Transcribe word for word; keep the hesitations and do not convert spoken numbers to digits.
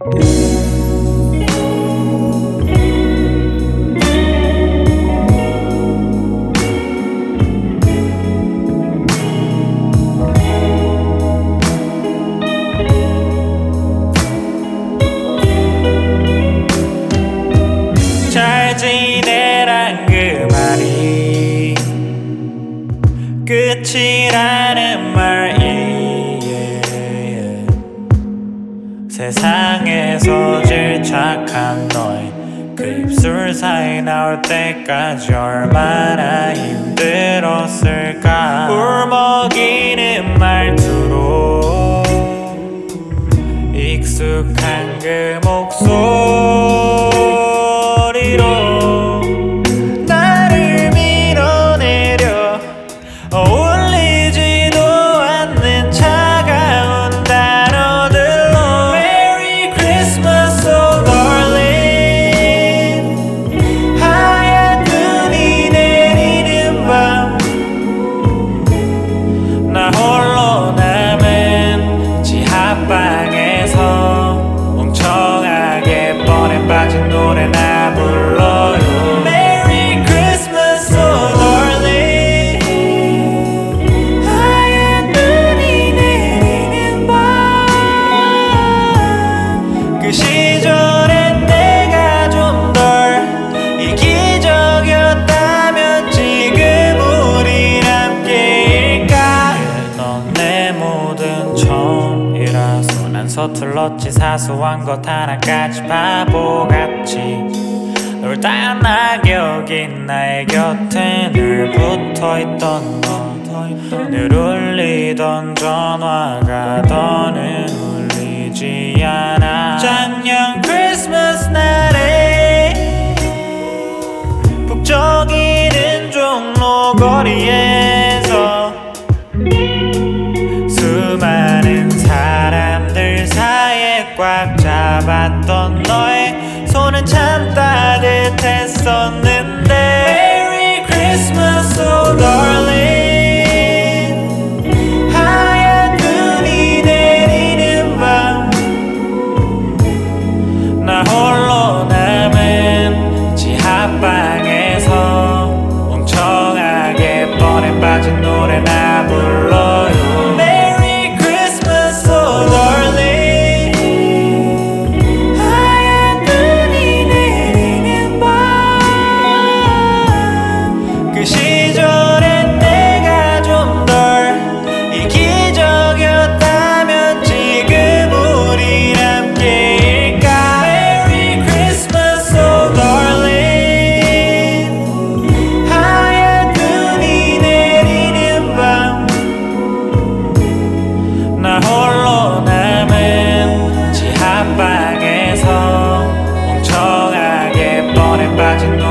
잘 지내란 그 말이 끝이라는 말이 세상에서 제일 착한 너의 그 입술 사이 나올 때까지 얼마나 힘들었을까. 울먹이는 말투로 익숙한 그 목소리로 나를 밀어내려 어울리지도 않는 차가운 단어들로 Merry Christmas, oh darling. 하얀 눈이 내리는 밤 나 홀로 남은 지하방에서 멍청하게 뻔해 빠진 노래나 불러요. Merry Christmas, oh darling. 하얀 눈이 내리는 밤 그 시절엔 내가 좀 덜 이기적이었다면 지금 우린 함께일까. 넌 내 모든 처음이라서 난 서툴렀지. 사소한 것 하나까지 바보같이 널 단하게 여긴 나의 곁에 늘 붙어있던 너. 늘 울리던 전화가 더는 울리지 않아. 작년 크리스마스 날에 북적이는 종로거리에서 수많은 사람들 사이에 꽉 잡았던 너의 손은 참 따뜻했었는데 Merry Christmas, oh darling. 하얀 눈이 내리는 밤 나 홀로 남은 지하방에서 멍청하게 뻔해 빠진 노래나 불러요. Merry Christmas, oh darling. 하얀 눈이 내리는 밤 그 시절엔 내가 좀 덜 이기적이었다면 지금 우린 함께일까. Merry Christmas, oh darling. 하얀 눈이 내리는 밤 나 홀로 남은 지하방에서 멍청하게 뻔해 빠진